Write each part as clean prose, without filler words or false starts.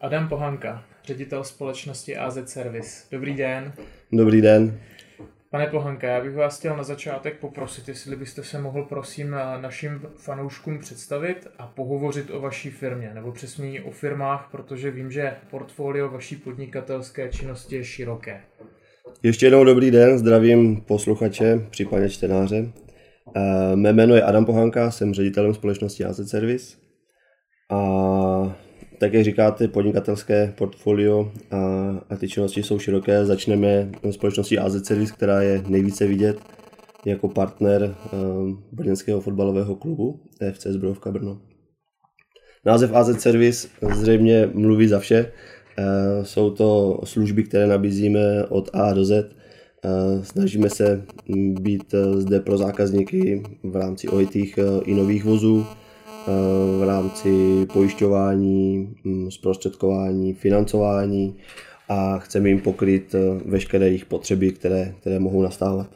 Adam Pohanka, ředitel společnosti AZ Service. Dobrý den. Dobrý den. Pane Pohanka, já bych vás chtěl na začátek poprosit, jestli byste se mohl prosím našim fanouškům představit a pohovořit o vaší firmě, nebo přesněji o firmách, protože vím, že portfolio vaší podnikatelské činnosti je široké. Ještě jednou dobrý den, zdravím posluchače, případně čtenáře. Mé jméno je Adam Pohanka, jsem ředitelem společnosti AZ Service. A tak jak říkáte, podnikatelské portfolio a ty činnosti jsou široké. Začneme společností AZ Service, která je nejvíce vidět jako partner brněnského fotbalového klubu FC Zbrojovka Brno. Název AZ Service zřejmě mluví za vše. Jsou to služby, které nabízíme od A do Z. Snažíme se být zde pro zákazníky v rámci ojetých i nových vozů, v rámci pojišťování, zprostředkování, financování a chceme jim pokryt veškeré jejich potřeby, které mohou nastávat.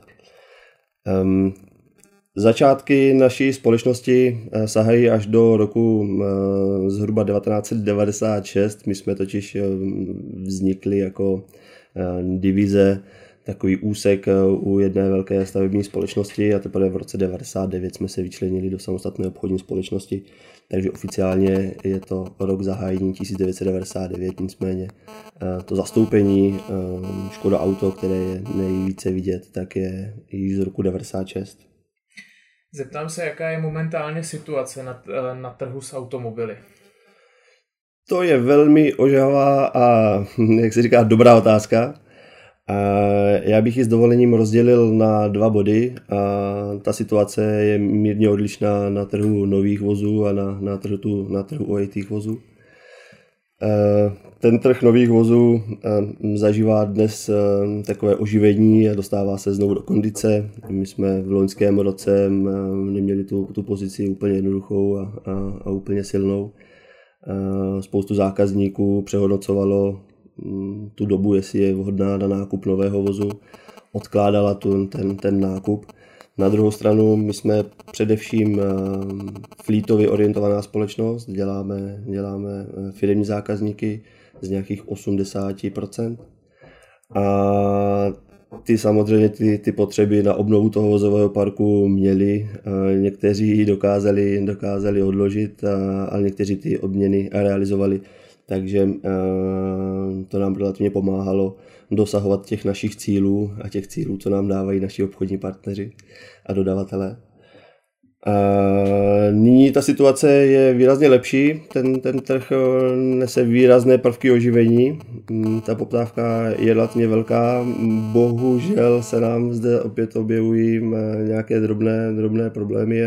Začátky naší společnosti sahají až do roku zhruba 1996. My jsme totiž vznikli jako divize, takový úsek u jedné velké stavební společnosti a teprve v roce 1999 jsme se vyčlenili do samostatné obchodní společnosti, takže oficiálně je to rok zahájení 1999, nicméně to zastoupení Škoda Auto, které je nejvíce vidět, tak je již z roku 1996. Zeptám se, jaká je momentálně situace na trhu s automobily? To je velmi ožehavá a, jak se říká, dobrá otázka. Já bych ji s dovolením rozdělil na dva body. Ta situace je mírně odlišná na trhu nových vozů a na trhu ojetých vozů. Ten trh nových vozů zažívá dnes takové oživení a dostává se znovu do kondice. My jsme v loňském roce neměli tu pozici úplně jednoduchou a úplně silnou. Spoustu zákazníků přehodnocovalo tu dobu, jestli je vhodná na nákup nového vozu, odkládala ten nákup. Na druhou stranu my jsme především fleetově orientovaná společnost, děláme firemní zákazníky z nějakých 80%. A ty samozřejmě ty potřeby na obnovu toho vozového parku měli. Někteří dokázali odložit a někteří ty odměny realizovali. Takže to nám relativně pomáhalo dosahovat těch našich cílů a těch cílů, co nám dávají naši obchodní partneři a dodavatelé. Nyní ta situace je výrazně lepší, ten trh nese výrazné prvky oživení, ta poptávka je relativně velká, bohužel se nám zde opět objevují nějaké drobné problémy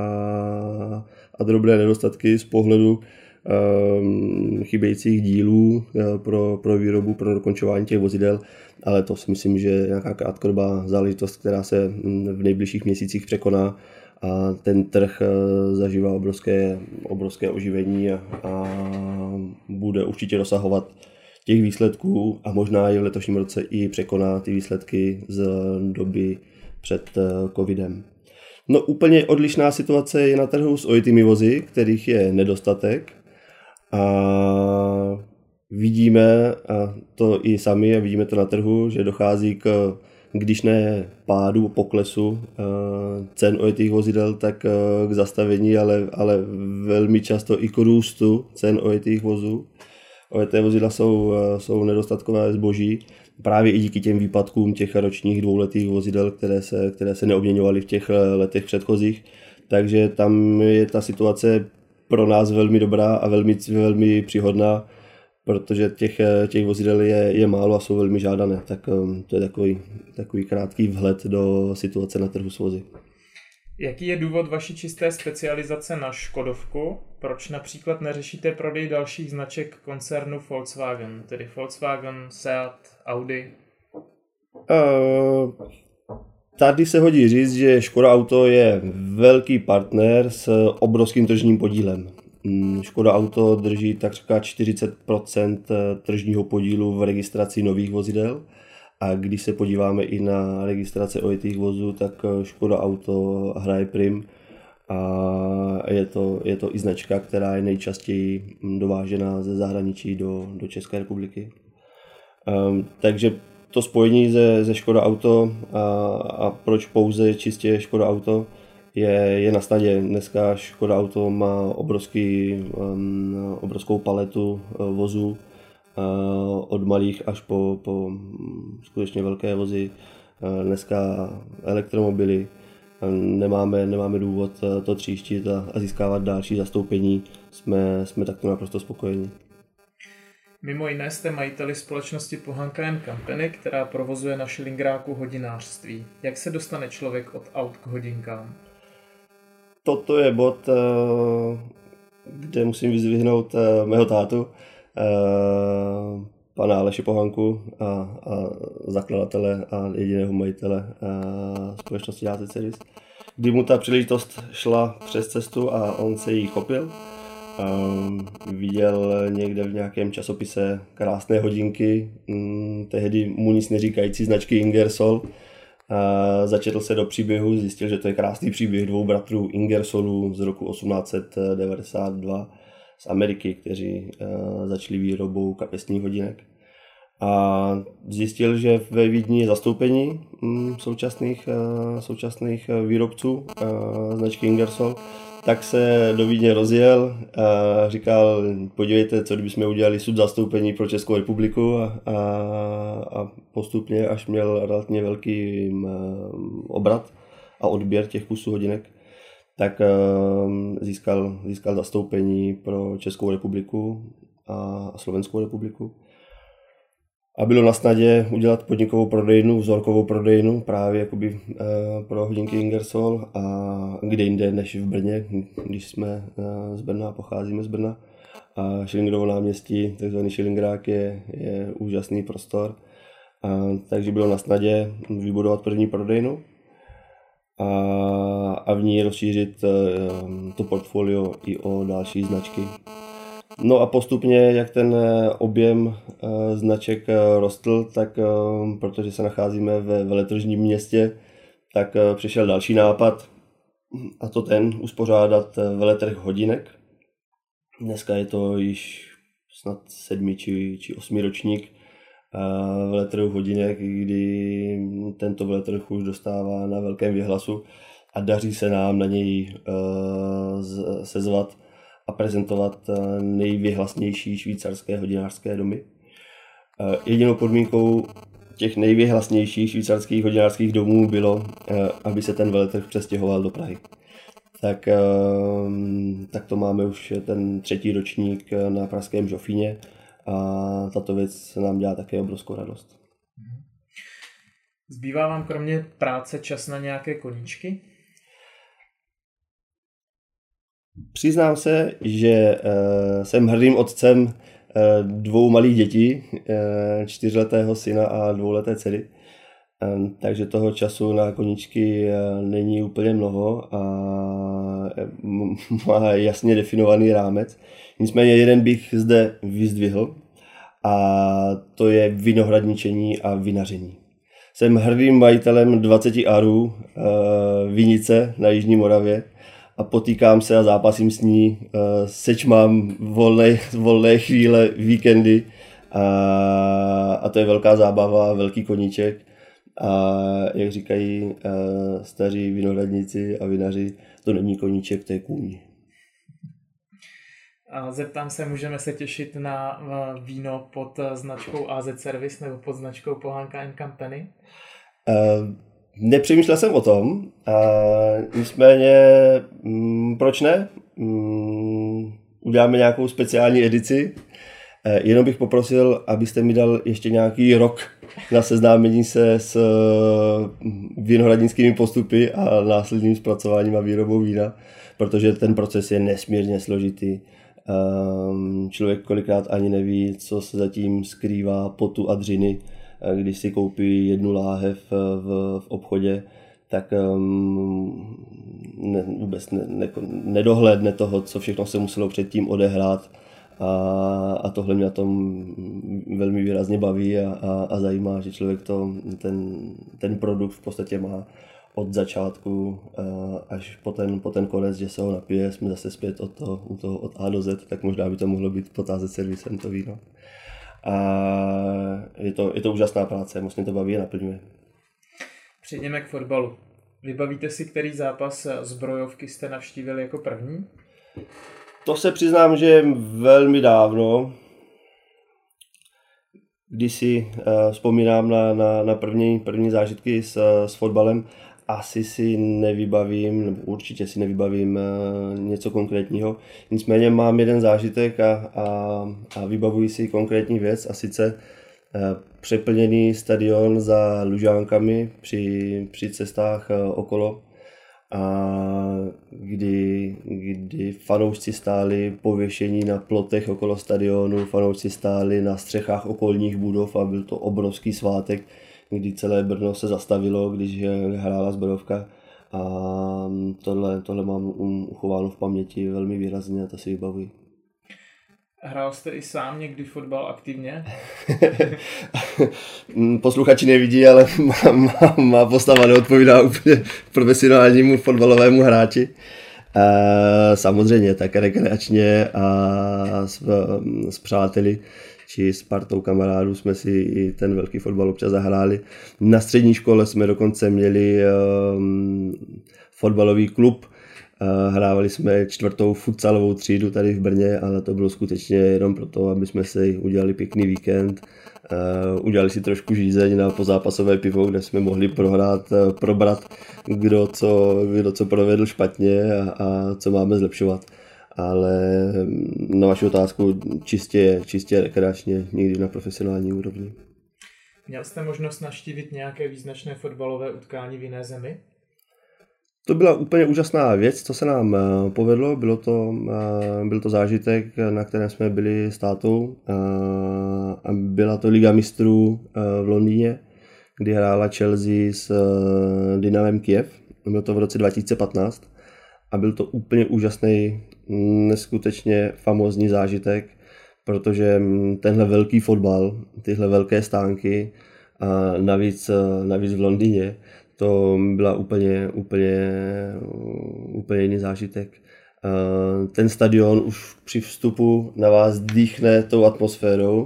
a drobné nedostatky z pohledu chybějících dílů pro výrobu, pro dokončování těch vozidel, ale to si myslím, že je nějaká krátkodobá záležitost, která se v nejbližších měsících překoná a ten trh zažívá obrovské oživení a bude určitě dosahovat těch výsledků a možná i v letošním roce i překoná ty výsledky z doby před covidem. No úplně odlišná situace je na trhu s ojetými vozy, kterých je nedostatek. A vidíme a to i sami a vidíme to na trhu, že dochází když ne pádu, poklesu cen ojetých vozidel, tak k zastavení, ale velmi často i k růstu cen ojetých vozů. Ojeté vozidla jsou nedostatkové zboží, právě i díky těm výpadkům těch ročních dvouletých vozidel, které se neobměňovaly v těch letech předchozích. Takže tam je ta situace pro nás velmi dobrá a velmi příhodná, protože těch vozidel je málo a jsou velmi žádané. Tak to je takový krátký vhled do situace na trhu s vozy. Jaký je důvod vaší čisté specializace na Škodovku? Proč například neřešíte prodej dalších značek koncernu Volkswagen, tedy Volkswagen, Seat, Audi? Tady se hodí říct, že Škoda Auto je velký partner s obrovským tržním podílem. Škoda Auto drží takřka 40% tržního podílu v registraci nových vozidel a když se podíváme i na registrace ojetých vozů, tak Škoda Auto hraje prim a je to i značka, která je nejčastěji dovážená ze zahraničí do České republiky. Takže to spojení ze Škoda Auto a proč pouze čistě Škoda Auto je na snadě. Dneska Škoda Auto má obrovskou paletu vozů od malých až po skutečně velké vozy. Dneska elektromobily. Nemáme důvod to tříštit a získávat další zastoupení. Jsme takto naprosto spokojení. Mimo jiné jste majiteli společnosti Pohanka & Company, která provozuje na Šilingráku hodinářství. Jak se dostane člověk od aut k hodinkám? Toto je bod, kde musím vyzdvihnout mého tátu, pana Aleše Pohanku a zakladatele a jediného majitele společnosti AZ Service, kdy mu ta příležitost šla přes cestu a on se jí chopil. Viděl někde v nějakém časopise krásné hodinky, tehdy mu nic neříkající značky Ingersoll. Začetl se do příběhu, zjistil, že to je krásný příběh dvou bratrů Ingersollů z roku 1892 z Ameriky, kteří začali výrobou kapesních hodinek. A zjistil, že ve Vídni je zastoupení současných výrobců značky Ingersoll, tak se do Vídně rozjel a říkal, podívejte, co kdybychom udělali subzastoupení pro Českou republiku a postupně, až měl relativně velký obrat a odběr těch kusů hodinek, tak získal zastoupení pro Českou republiku a Slovenskou republiku. A bylo na snadě udělat podnikovou prodejnu, vzorkovou prodejnu právě jakoby pro hodinky Ingersoll a kde jinde než v Brně, když jsme z Brna, pocházíme z Brna. A Šilingrovo náměstí, takzvaný Šilingrák, je úžasný prostor. Takže bylo na snadě vybudovat první prodejnu a v ní rozšířit to portfolio i o další značky. No a postupně, jak ten objem značek rostl, tak protože se nacházíme ve veletržním městě, tak přišel další nápad, a to ten uspořádat veletrh hodinek. Dneska je to již snad 7. či 8. ročník veletrhu hodinek, kdy tento veletrh už dostává na velkém věhlasu a daří se nám na něj sezvat a prezentovat nejvěhlasnější švýcarské hodinářské domy. Jedinou podmínkou těch nejvěhlasnějších švýcarských hodinářských domů bylo, aby se ten veletrh přestěhoval do Prahy. Tak to máme už ten 3. ročník na pražském Žofíně a tato věc nám dělá také obrovskou radost. Zbývá vám kromě práce čas na nějaké koníčky? Přiznám se, že jsem hrdým otcem 2 malých dětí, 4letého syna a 2leté dcery. Takže toho času na koníčky není úplně mnoho a má jasně definovaný rámec. Nicméně jeden bych zde vyzdvihl a to je vinohradničení a vinaření. Jsem hrdým majitelem 20 arů vinice na Jižní Moravě a potýkám se a zápasím s ní, seč mám volné chvíle, víkendy a to je velká zábava, velký koníček. A jak říkají staří vinohradníci a vinaři, to není koníček, to je kůň. A zeptám se, můžeme se těšit na víno pod značkou AZ Service nebo pod značkou Pohanka & Company? Nepřemýšlel jsem o tom, nicméně proč ne? Uděláme nějakou speciální edici. Jenom bych poprosil, abyste mi dal ještě nějaký rok na seznámení se s vinohradnickými postupy a následným zpracováním a výrobou vína, protože ten proces je nesmírně složitý. Člověk kolikrát ani neví, co se zatím skrývá potu a dřiny, když si koupí 1 láhev v obchodě, tak vůbec nedohlédne toho, co všechno se muselo předtím odehrát. A tohle mě na tom velmi výrazně baví a zajímá, že člověk ten produkt v podstatě má od začátku až po ten konec, že se ho napije, jsme zase zpět od A do Z, tak možná by to mohlo být potázet servisem to víno. A je to úžasná práce, moc mě to baví a naplňuje. Přejdeme k fotbalu. Vybavíte si, který zápas zbrojovky jste navštívili jako první? To se přiznám, že velmi dávno, když si vzpomínám na první zážitky s fotbalem, asi si nevybavím, nebo určitě si nevybavím něco konkrétního. Nicméně mám jeden zážitek a vybavuji si konkrétní věc, a sice přeplněný stadion za Lužánkami při cestách okolo, a kdy fanoušci stáli pověšení na plotech okolo stadionu, fanoušci stáli na střechách okolních budov a byl to obrovský svátek, kdy celé Brno se zastavilo, když hrála zbrojovka, a tohle mám uchováno v paměti velmi výrazně a to si vybavuji. Hrál jste i sám někdy fotbal aktivně? Posluchači nevidí, ale má postava neodpovídá úplně profesionálnímu fotbalovému hráči. Samozřejmě, tak rekreačně a s přáteli či s partou kamarádů jsme si i ten velký fotbal občas zahráli. Na střední škole jsme dokonce měli fotbalový klub. Hrávali jsme 4. futsalovou třídu tady v Brně, ale to bylo skutečně jenom proto, aby jsme si udělali pěkný víkend. Udělali si trošku žízeň na pozápasové pivo, kde jsme mohli probrat, kdo co provedl špatně a co máme zlepšovat. Ale na vaši otázku čistě rekreačně, nikdy na profesionální úrovni. Měl jste možnost navštívit nějaké význačné fotbalové utkání v jiné zemi? To byla úplně úžasná věc, co se nám povedlo. Byl to zážitek, na kterém jsme byli s tátou, a byla to Liga mistrů v Londýně, kdy hrála Chelsea s Dynamem Kyjev. Bylo to v roce 2015 a byl to úplně úžasný, neskutečně famózní zážitek, protože tenhle velký fotbal, tyhle velké stánky a navíc v Londýně, to byla úplně jiný zážitek. Ten stadion už při vstupu na vás dýchne tou atmosférou.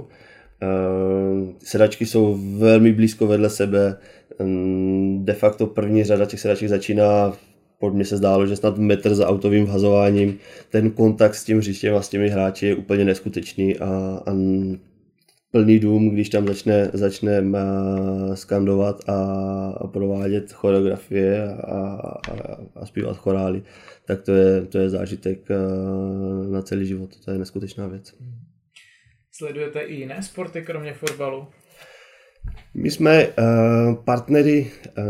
Sedačky jsou velmi blízko vedle sebe. De facto první řada těch sedaček začíná, pod mě se zdálo, že snad metr za autovým vhazováním. Ten kontakt s tím hřištěm a s těmi hráči je úplně neskutečný a plný dům, když tam začne skandovat a provádět choreografie a zpívat chorály, tak to je zážitek na celý život. To je neskutečná věc. Sledujete i jiné sporty, kromě fotbalu? My jsme partnery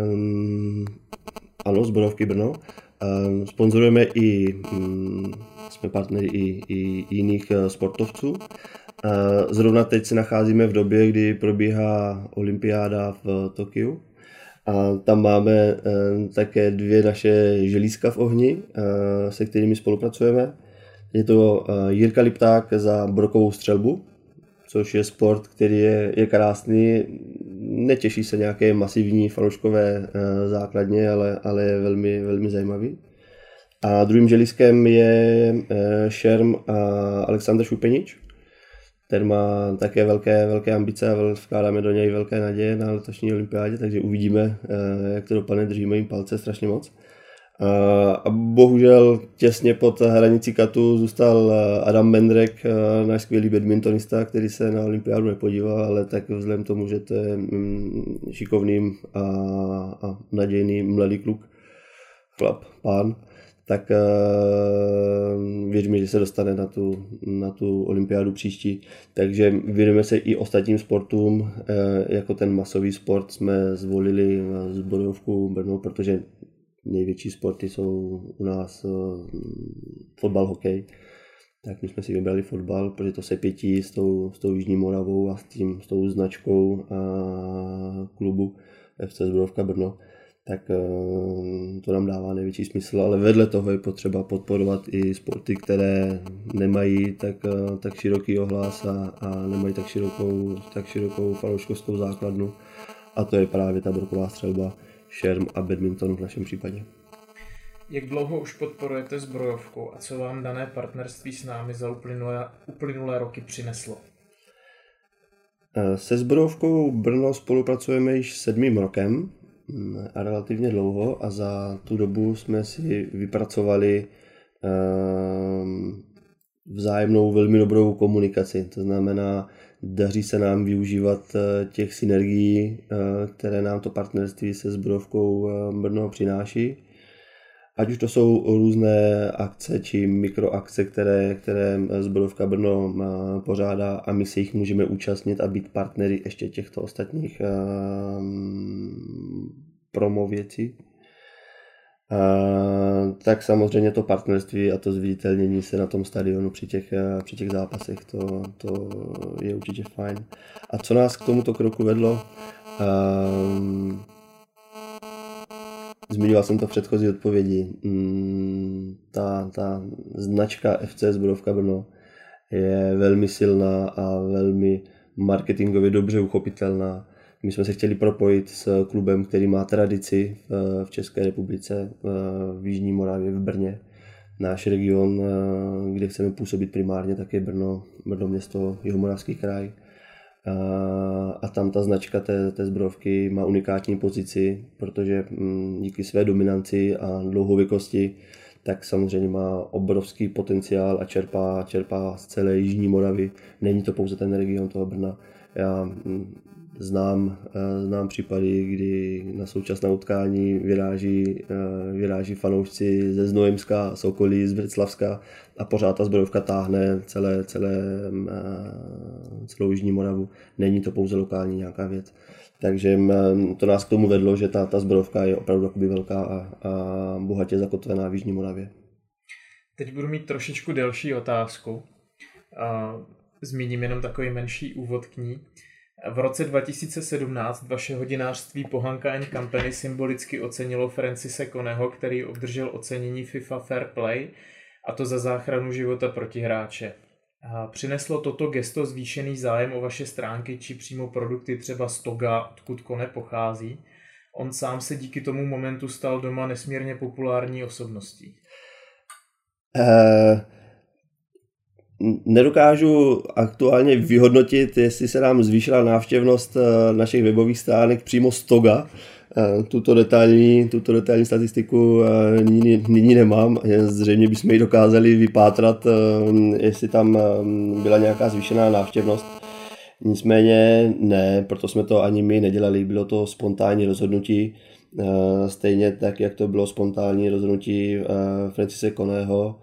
zbrojovky Brno. Sponzorujeme jsme partnery i jiných sportovců. Zrovna teď se nacházíme v době, kdy probíhá olympiáda v Tokiu. A tam máme také 2 naše želízka v ohni, se kterými spolupracujeme. Je to Jirka Lipták za brokovou střelbu, což je sport, který je krásný. Netěší se nějaké masivní fanouškové základně, ale je velmi, velmi zajímavý. A druhým želízkem je šerm Alexander Šupenič. Ten má také velké ambice a vkládáme do něj velké naděje na letošní olympiádě, takže uvidíme, jak to dopadne, držíme jim palce strašně moc. A bohužel těsně pod hranicí katu zůstal Adam Mendrek, náš skvělý badmintonista, který se na olympiádu nepodíval, ale tak vzhledem tomu, že to je šikovný a nadějný mladý kluk, pán, tak věříme, že se dostane na tu olympiádu příští. Takže věnujeme se i ostatním sportům, jako ten masový sport jsme zvolili zbrojovku Brno, protože největší sporty jsou u nás fotbal, hokej. Tak my jsme si vybrali fotbal, protože to se pětí s tou Jižní Moravou a s tou značkou klubu FC Zbrojovka Brno. Tak to nám dává největší smysl, ale vedle toho je potřeba podporovat i sporty, které nemají tak široký ohlas a nemají tak širokou fanouškovskou základnu, a to je právě ta broková střelba, šerm a badmintonu v našem případě. Jak dlouho už podporujete zbrojovku a co vám dané partnerství s námi za uplynulé roky přineslo? Se zbrojovkou Brno spolupracujeme již 7. rokem a relativně dlouho a za tu dobu jsme si vypracovali vzájemnou velmi dobrou komunikaci. To znamená, daří se nám využívat těch synergií, které nám to partnerství se zbrojovkou Brno přináší. Ať už to jsou různé akce či mikroakce, které zbrojovka Brno pořádá a my se jich můžeme účastnit a být partnery ještě těchto ostatních promo věcí. Tak samozřejmě to partnerství a to zviditelnění se na tom stadionu při těch zápasech, to je určitě fajn. A co nás k tomuto kroku vedlo? Zmiňoval jsem to v předchozí odpovědi. Ta značka FC Zbrojovka Brno je velmi silná a velmi marketingově dobře uchopitelná. My jsme se chtěli propojit s klubem, který má tradici v České republice, v Jižní Moravě, v Brně. Náš region, kde chceme působit primárně, tak je Brno město, Jihomoravský kraj. A tam ta značka té zbrojovky má unikátní pozici, protože díky své dominanci a dlouhověkosti tak samozřejmě má obrovský potenciál a čerpá z celé Jižní Moravy. Není to pouze ten region toho Brna. Já znám případy, kdy na současné utkání vyráží fanoušci ze Znojemska, z okolí, z Vrclavska a pořád ta zbrojovka táhne celou Jižní Moravu. Není to pouze lokální nějaká věc. Takže to nás k tomu vedlo, že ta zbrojovka je opravdu velká a bohatě zakotvená v Jižní Moravě. Teď budu mít trošičku delší otázku. Zmíním jenom takový menší úvod k ní. V roce 2017 vaše hodinářství Pohanka & Company symbolicky ocenilo Francise Koneho, který obdržel ocenění FIFA Fair Play, a to za záchranu života protihráče. Přineslo toto gesto zvýšený zájem o vaše stránky či přímo produkty třeba z Toga, odkud Kone pochází? On sám se díky tomu momentu stal doma nesmírně populární osobností. Nedokážu aktuálně vyhodnotit, jestli se nám zvýšila návštěvnost našich webových stránek přímo z Toga. Tuto detailní statistiku nyní nemám. Zřejmě bychom ji dokázali vypátrat, jestli tam byla nějaká zvýšená návštěvnost. Nicméně ne, proto jsme to ani my nedělali, bylo to spontánní rozhodnutí. Stejně tak, jak to bylo spontánní rozhodnutí Francise Koneho.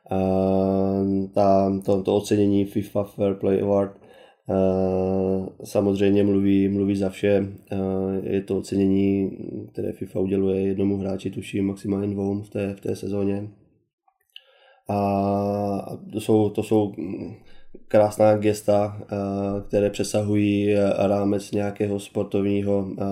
To ocenění FIFA Fair Play Award samozřejmě mluví za vše. Je to ocenění, které FIFA uděluje jednomu hráči, tuším maximálně 2 v té sezóně. A to jsou krásná gesta, které přesahují rámec nějakého sportovních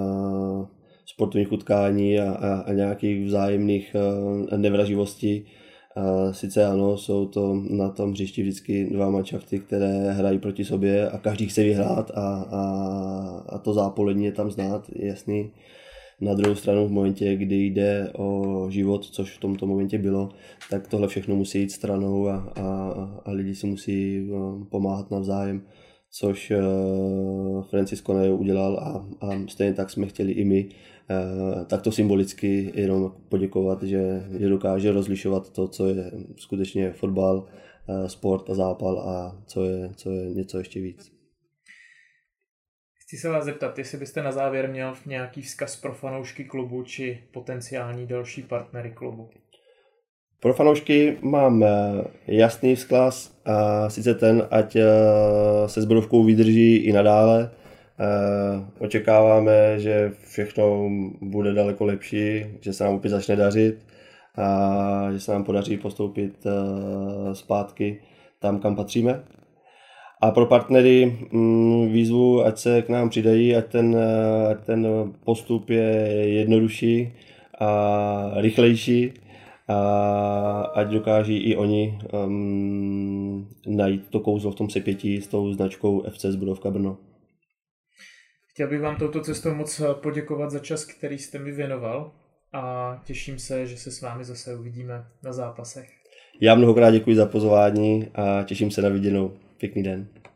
utkání a nějakých vzájemných nevraživostí. Sice ano, jsou to na tom hřišti vždycky 2 manšafty, které hrají proti sobě a každý chce vyhrát a to zápolení je tam znát, je jasný. Na druhou stranu v momentě, kdy jde o život, což v tomto momentě bylo, tak tohle všechno musí jít stranou a lidi si musí pomáhat navzájem, což Francis Kone udělal a stejně tak jsme chtěli i my takto symbolicky jenom poděkovat, že dokáže rozlišovat to, co je skutečně fotbal, sport a zápal a co je něco ještě víc. Chci se vás zeptat, jestli byste na závěr měl nějaký vzkaz pro fanoušky klubu či potenciální další partnery klubu. Pro fanoušky mám jasný vzkaz, a sice ten, ať se zbrojovkou vydrží i nadále. Očekáváme, že všechno bude daleko lepší, že se nám opět začne dařit a že se nám podaří postoupit zpátky tam, kam patříme. A pro partnery výzvu, ať se k nám přidají, ať ten postup je jednodušší a rychlejší a ať dokáží i oni najít to kouzlo v tom sepětí s tou značkou FC Zbrojovka Brno. Chtěl bych vám touto cestou moc poděkovat za čas, který jste mi věnoval a těším se, že se s vámi zase uvidíme na zápasech. Já mnohokrát děkuji za pozvání a těším se na viděnou. Pěkný den.